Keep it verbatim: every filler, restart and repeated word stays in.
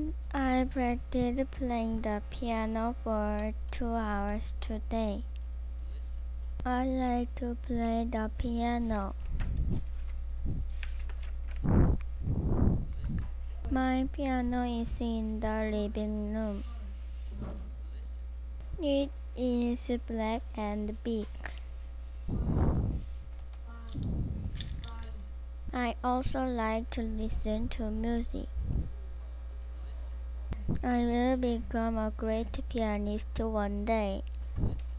I practiced playing the piano for two hours today. I like to play the piano. My piano is in the living room. It is black and big. I also like to listen to music. I will become a great pianist one day.